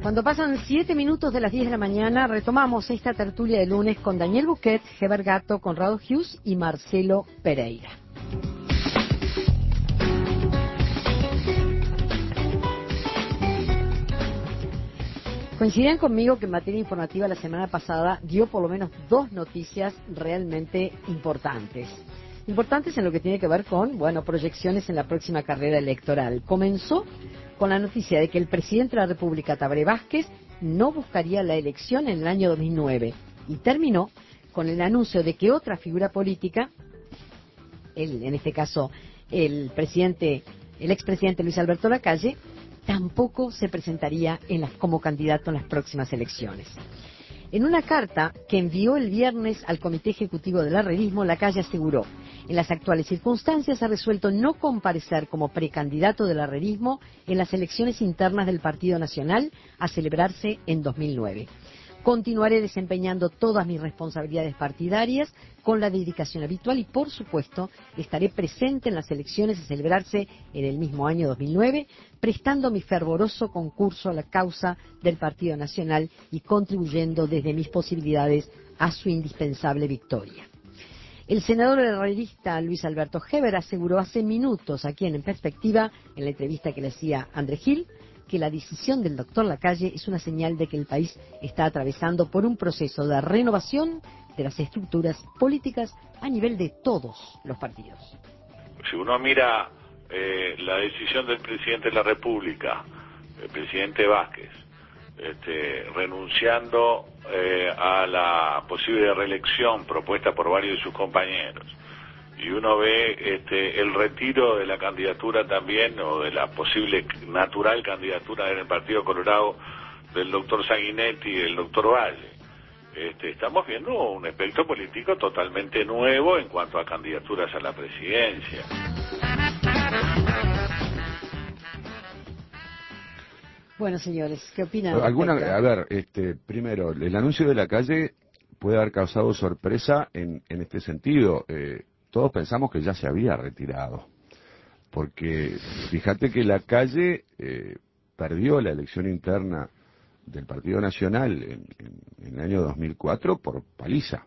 Cuando pasan 7 minutos de las 10 de la mañana, retomamos esta tertulia de lunes con Daniel Buquet, Heber Gato, Conrado Hughes y Marcelo Pereira. Coinciden conmigo que en materia informativa la semana pasada dio por lo menos 2 noticias realmente importantes. Importantes en lo que tiene que ver con, proyecciones en la próxima carrera electoral. Comenzó con la noticia de que el presidente de la República, Tabaré Vázquez, no buscaría la elección en el año 2009 y terminó con el anuncio de que otra figura política, en este caso el expresidente Luis Alberto Lacalle, tampoco se presentaría como candidato en las próximas elecciones. En una carta que envió el viernes al Comité Ejecutivo del Herrerismo, Lacalle aseguró: en las actuales circunstancias ha resuelto no comparecer como precandidato del herrerismo en las elecciones internas del Partido Nacional a celebrarse en 2009. Continuaré desempeñando todas mis responsabilidades partidarias con la dedicación habitual y, por supuesto, estaré presente en las elecciones a celebrarse en el mismo año 2009, prestando mi fervoroso concurso a la causa del Partido Nacional y contribuyendo desde mis posibilidades a su indispensable victoria. El senador herrerista Luis Alberto Heber aseguró hace minutos aquí en Perspectiva, en la entrevista que le hacía André Gil, que la decisión del doctor Lacalle es una señal de que el país está atravesando por un proceso de renovación de las estructuras políticas a nivel de todos los partidos. Si uno mira la decisión del presidente de la República, el presidente Vázquez, renunciando a la posible reelección propuesta por varios de sus compañeros, y uno ve el retiro de la candidatura también, o de la posible natural candidatura en el Partido Colorado del doctor Sanguinetti y del doctor Valle, estamos viendo un espectro político totalmente nuevo en cuanto a candidaturas a la presidencia. Bueno, señores, ¿qué opinan? A ver, primero, el anuncio de Lacalle puede haber causado sorpresa en este sentido. Todos pensamos que ya se había retirado, porque fíjate que Lacalle perdió la elección interna del Partido Nacional en el año 2004 por paliza.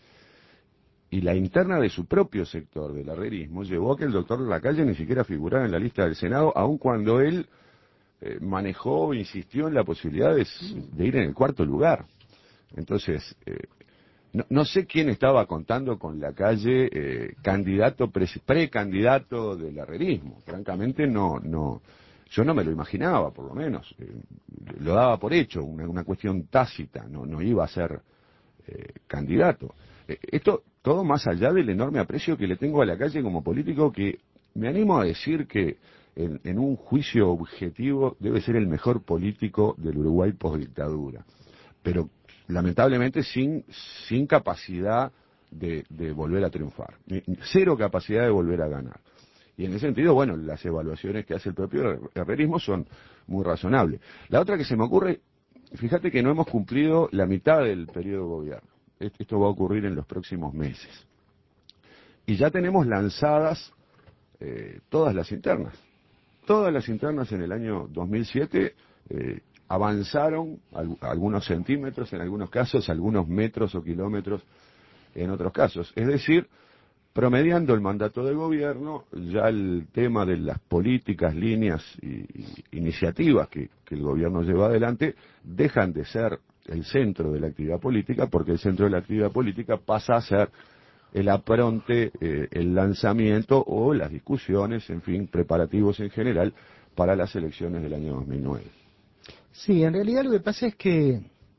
Y la interna de su propio sector del herrerismo llevó a que el doctor Lacalle ni siquiera figurara en la lista del Senado, aun cuando él manejó, insistió en la posibilidad de ir en el 4º lugar. Entonces, no sé quién estaba contando con Lacalle precandidato del herrerismo. Francamente, yo no me lo imaginaba, por lo menos. Lo daba por hecho, una cuestión tácita, no iba a ser candidato. Esto todo más allá del enorme aprecio que le tengo a Lacalle como político, que me animo a decir que en un juicio objetivo debe ser el mejor político del Uruguay postdictadura, pero lamentablemente sin capacidad de volver a triunfar, 0 capacidad de volver a ganar. Y en ese sentido, las evaluaciones que hace el propio herrerismo son muy razonables. La otra que se me ocurre, fíjate que no hemos cumplido la mitad del periodo de gobierno. Esto va a ocurrir en los próximos meses. Y ya tenemos lanzadas todas las internas. Todas las internas en el año 2007 avanzaron algunos centímetros en algunos casos, algunos metros o kilómetros en otros casos. Es decir, promediando el mandato del gobierno, ya el tema de las políticas, líneas y iniciativas que el gobierno lleva adelante dejan de ser el centro de la actividad política, porque el centro de la actividad política pasa a ser el apronte, el lanzamiento o las discusiones, en fin, preparativos en general para las elecciones del año 2009. Sí, en realidad lo que pasa es que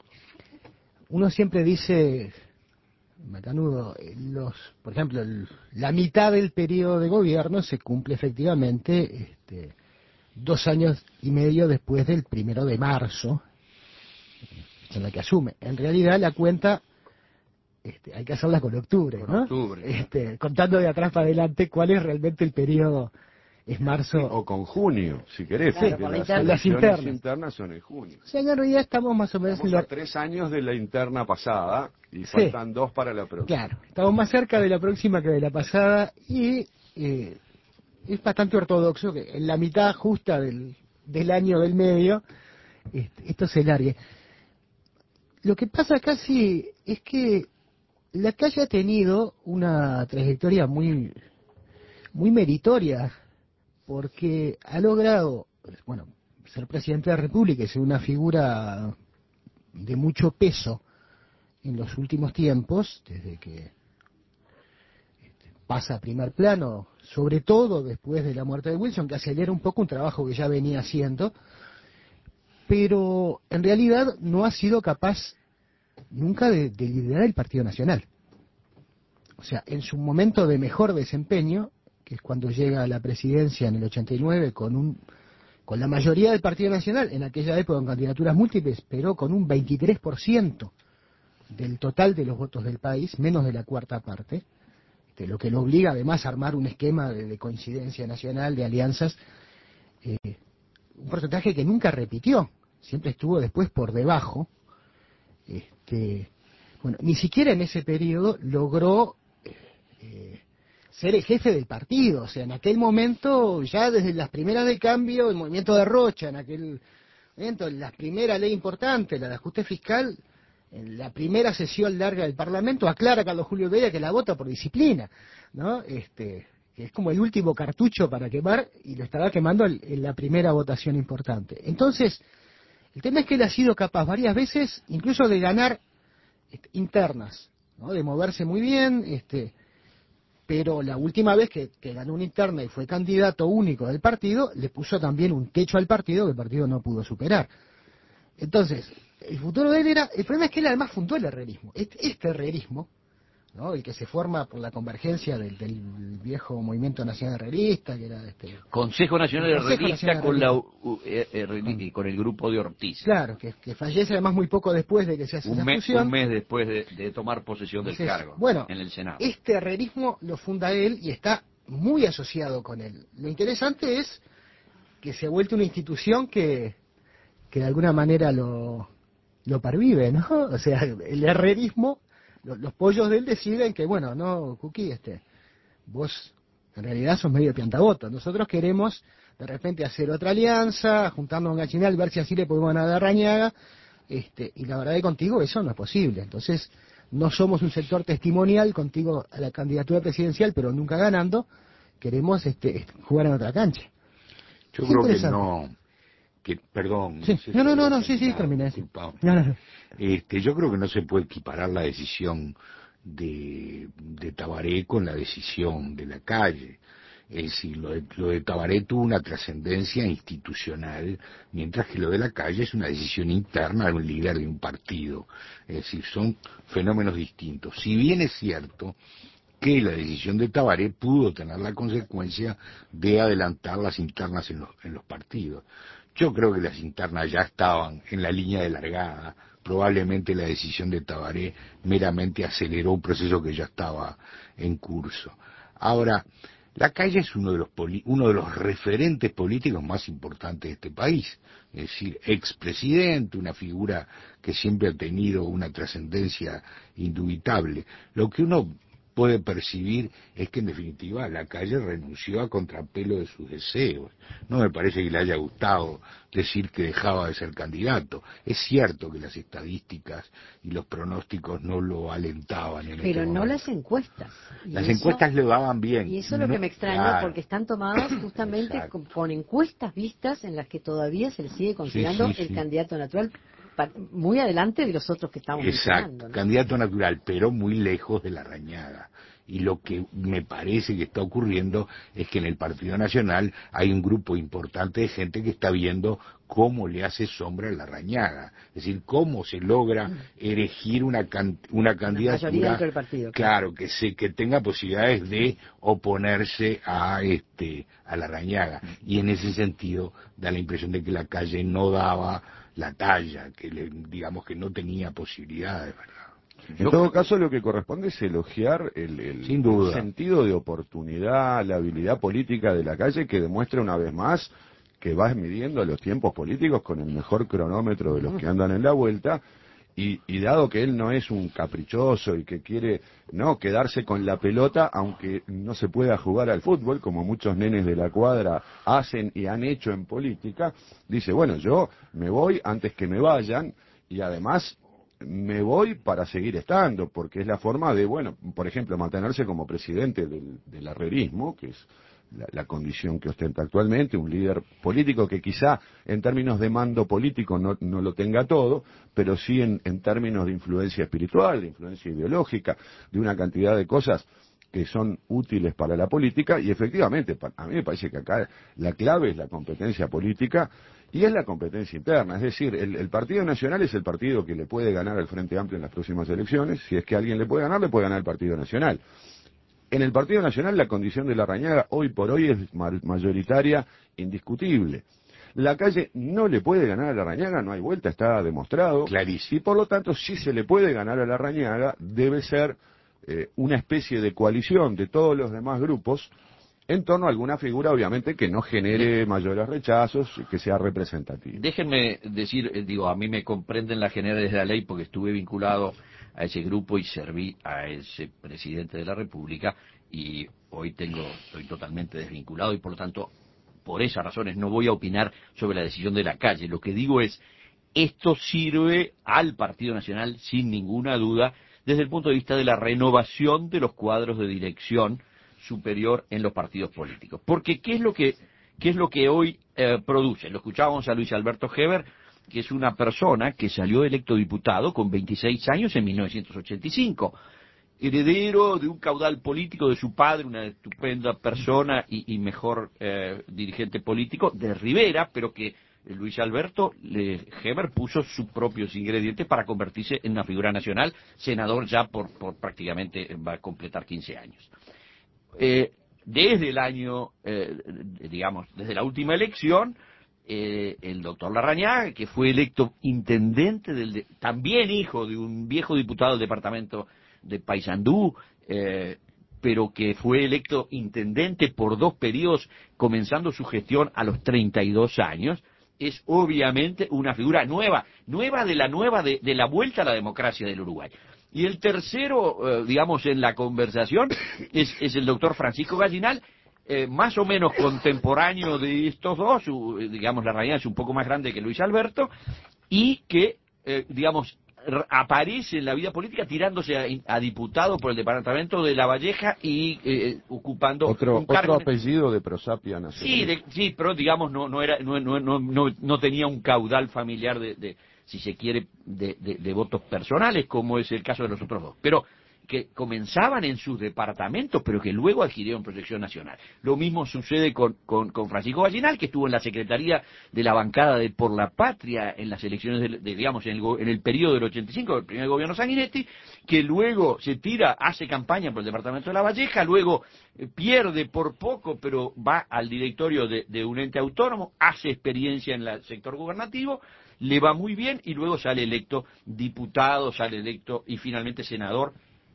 uno siempre dice, Macanudo, por ejemplo, la mitad del periodo de gobierno se cumple efectivamente 2 años y medio después del 1 de marzo, en la que asume. En realidad la cuenta hay que hacerla con octubre, ¿no? Octubre. Contando de atrás para adelante cuál es realmente el periodo. Es marzo. Sí, o con junio, si querés. Claro, porque las elecciones internas son en junio. O sea, en realidad estamos más o menos... Estamos a 3 años de la interna pasada y faltan 2 para la próxima. Claro, estamos más cerca de la próxima que de la pasada y es bastante ortodoxo que en la mitad justa del año del medio esto se largue. Lo que pasa casi es que la calle ha tenido una trayectoria muy, muy meritoria, porque ha logrado, bueno, ser presidente de la República y ser una figura de mucho peso en los últimos tiempos, desde que pasa a primer plano, sobre todo después de la muerte de Wilson, que acelera un poco un trabajo que ya venía haciendo, pero en realidad no ha sido capaz nunca de liderar el Partido Nacional. O sea, en su momento de mejor desempeño, que es cuando llega a la presidencia en el 89 con la mayoría del Partido Nacional, en aquella época en candidaturas múltiples, pero con un 23% del total de los votos del país, menos de la cuarta parte, lo que lo obliga además a armar un esquema de coincidencia nacional, de alianzas, un porcentaje que nunca repitió, siempre estuvo después por debajo. Bueno, ni siquiera en ese periodo logró ser el jefe del partido. O sea, en aquel momento, ya desde las primeras de cambio, el movimiento de Rocha, en aquel momento, la primera ley importante, la de ajuste fiscal, en la primera sesión larga del Parlamento, aclara Carlos Julio Beria que la vota por disciplina, ¿no? Que es como el último cartucho para quemar, y lo estaba quemando en la primera votación importante. Entonces, el tema es que él ha sido capaz varias veces, incluso de ganar internas, ¿no? De moverse muy bien, pero la última vez que ganó una interna y fue candidato único del partido, le puso también un techo al partido que el partido no pudo superar. Entonces, el futuro de él era... El problema es que él además fundó el herrerismo. Este herrerismo, ¿no? El que se forma por la convergencia del viejo movimiento nacional herrerista, que era Consejo Nacional Herrerista con con el grupo de Ortiz. Claro, que fallece además muy poco después de que se hace esa fusión. Un mes después de tomar posesión del cargo, bueno, en el Senado. Este herrerismo lo funda él y está muy asociado con él. Lo interesante es que se ha vuelto una institución que de alguna manera lo pervive, ¿no? O sea, el herrerismo, los pollos de él deciden que, bueno, no, Cuqui, vos en realidad sos medio piantaboto. Nosotros queremos de repente hacer otra alianza, juntarnos en Gallinal, ver si así le podemos ganar a Rañaga, y la verdad que contigo eso no es posible. Entonces, no somos un sector testimonial contigo a la candidatura presidencial, pero nunca ganando, queremos jugar en otra cancha. Yo creo que no... perdón. Sí. No, sí, terminé. No. Yo creo que no se puede equiparar la decisión de Tabaré con la decisión de la calle. Es decir, lo de Tabaré tuvo una trascendencia institucional, mientras que lo de la calle es una decisión interna de un líder de un partido. Es decir, son fenómenos distintos. Si bien es cierto que la decisión de Tabaré pudo tener la consecuencia de adelantar las internas en los partidos. Yo creo que las internas ya estaban en la línea de largada. Probablemente la decisión de Tabaré meramente aceleró un proceso que ya estaba en curso. Ahora, la calle es uno de los referentes políticos más importantes de este país. Es decir, expresidente, una figura que siempre ha tenido una trascendencia indubitable. Lo que uno puede percibir es que en definitiva la calle renunció a contrapelo de sus deseos. No me parece que le haya gustado decir que dejaba de ser candidato. Es cierto que las estadísticas y los pronósticos no lo alentaban en pero no las encuestas. Las encuestas le daban bien. Y eso es lo que me extraña, claro, porque están tomadas justamente con encuestas vistas en las que todavía se le sigue considerando el candidato natural muy adelante de los otros que estamos mencionando, ¿no? Candidato natural, pero muy lejos de la Rañaga. Y lo que me parece que está ocurriendo es que en el Partido Nacional hay un grupo importante de gente que está viendo cómo le hace sombra a la Rañaga. Es decir, cómo se logra erigir una candidatura dentro del partido, claro, que tenga posibilidades de oponerse a la Rañaga. Y en ese sentido da la impresión de que la calle no daba la talla, digamos que no tenía posibilidades, ¿verdad? En todo caso, lo que corresponde es elogiar el sentido de oportunidad, la habilidad política de la calle, que demuestra una vez más que va midiendo los tiempos políticos con el mejor cronómetro de los que andan en la vuelta, y dado que él no es un caprichoso y que quiere no quedarse con la pelota, aunque no se pueda jugar al fútbol, como muchos nenes de la cuadra hacen y han hecho en política, dice, bueno, yo me voy antes que me vayan, y además me voy para seguir estando, porque es la forma de, bueno, por ejemplo, mantenerse como presidente del herrerismo, que es la condición que ostenta actualmente, un líder político que quizá en términos de mando político no lo tenga todo, pero sí en términos de influencia espiritual, de influencia ideológica, de una cantidad de cosas que son útiles para la política, y efectivamente, a mí me parece que acá la clave es la competencia política y es la competencia interna, es decir, el Partido Nacional es el partido que le puede ganar al Frente Amplio en las próximas elecciones, si es que alguien le puede ganar el Partido Nacional. En el Partido Nacional la condición de Larrañaga hoy por hoy es mayoritaria, indiscutible. La Calle no le puede ganar a Larrañaga, no hay vuelta, está demostrado. Clarísimo. Y por lo tanto, si se le puede ganar a Larrañaga, debe ser una especie de coalición de todos los demás grupos en torno a alguna figura, obviamente, que no genere mayores rechazos, que sea representativa. Déjenme decir, a mí me comprenden las generales de la ley porque estuve vinculado a ese grupo y serví a ese presidente de la República, y hoy estoy totalmente desvinculado y por lo tanto, por esas razones no voy a opinar sobre la decisión de la Calle. Lo que digo es, esto sirve al Partido Nacional sin ninguna duda desde el punto de vista de la renovación de los cuadros de dirección superior en los partidos políticos. Porque ¿qué es lo que hoy produce? Lo escuchábamos a Luis Alberto Heber, que es una persona que salió electo diputado con 26 años en 1985, heredero de un caudal político de su padre, una estupenda persona y mejor dirigente político de Rivera, pero que Luis Alberto Heber puso sus propios ingredientes para convertirse en una figura nacional, senador ya por prácticamente va a completar 15 años. Desde el año, desde la última elección, el doctor Larrañaga, que fue electo intendente, también hijo de un viejo diputado del departamento de Paysandú, pero que fue electo intendente por 2 periodos, comenzando su gestión a los 32 años, es obviamente una figura nueva de la vuelta a la democracia del Uruguay. Y el tercero, en la conversación, es el doctor Francisco Gallinal, más o menos contemporáneo de estos dos, Larrañaga es un poco más grande que Luis Alberto, y que, aparece en la vida política tirándose a diputado por el departamento de La Valleja y ocupando un cargo. Otro apellido de prosapia nacional. Sí, pero no tenía un caudal familiar si se quiere, de votos personales, como es el caso de los otros dos, pero que comenzaban en sus departamentos, pero que luego adquirieron proyección nacional. Lo mismo sucede con Francisco Gallinal, que estuvo en la Secretaría de la bancada de Por la Patria en las elecciones, en el periodo del 85, el primer gobierno Sanguinetti, que luego se hace campaña por el departamento de La Valleja, luego pierde por poco, pero va al directorio de un ente autónomo, hace experiencia en el sector gubernativo, le va muy bien y luego sale electo diputado, sale electo y finalmente senador,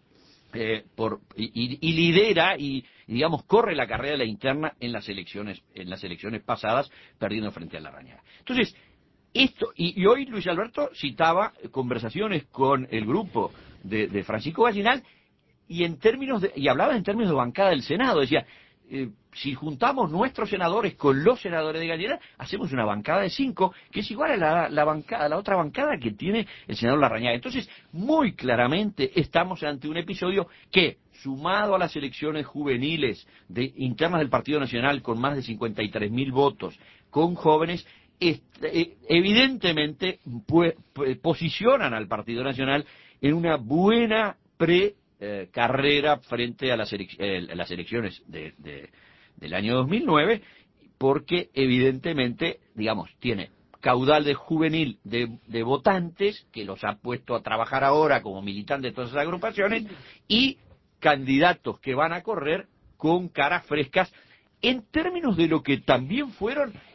y lidera y corre la carrera de la interna en las elecciones pasadas, perdiendo frente a Larrañaga. Entonces, y hoy Luis Alberto citaba conversaciones con el grupo de Francisco Gallinal y hablaba en términos de bancada del Senado, decía, si juntamos nuestros senadores con los senadores de Gallinal, hacemos una bancada de 5, que es igual a la otra bancada que tiene el senador Larrañaga. Entonces, muy claramente estamos ante un episodio que, sumado a las elecciones juveniles internas del Partido Nacional con más de 53.000 votos, con jóvenes, evidentemente posicionan al Partido Nacional en una buena carrera frente a las elecciones del año 2009, porque evidentemente, tiene caudal de juvenil de votantes que los ha puesto a trabajar ahora como militantes de todas esas agrupaciones, y candidatos que van a correr con caras frescas en términos de lo que también fueron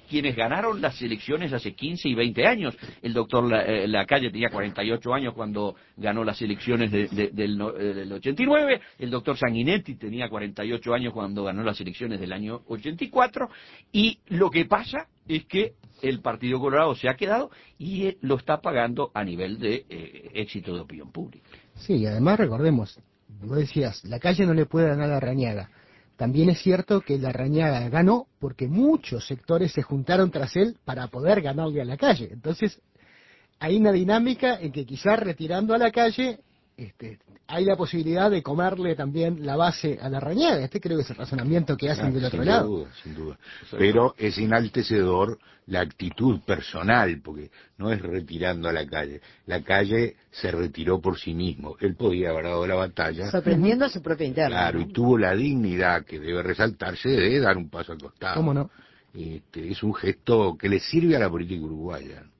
quienes ganaron las elecciones hace 15 y 20 años. El doctor Lacalle tenía 48 años cuando ganó las elecciones del 89, el doctor Sanguinetti tenía 48 años cuando ganó las elecciones del año 84, y lo que pasa es que el Partido Colorado se ha quedado y lo está pagando a nivel de éxito de opinión pública. Sí, y además recordemos, vos decías, Lacalle no le puede ganar a Larrañaga. También es cierto que Larrañaga ganó porque muchos sectores se juntaron tras él para poder ganarle a Lacalle. Entonces, hay una dinámica en que quizás retirando a Lacalle, hay la posibilidad de comerle también la base a Larrañaga. Creo que es el razonamiento que hacen del otro lado. Sin duda. Pero es enaltecedor la actitud personal, porque no es retirando a Lacalle. Lacalle se retiró por sí mismo. Él podía haber dado la batalla. Sorprendiendo a su propia interna. Claro, ¿no? y tuvo la dignidad que debe resaltarse de dar un paso al costado. ¿Cómo no? Es un gesto que le sirve a la política uruguaya.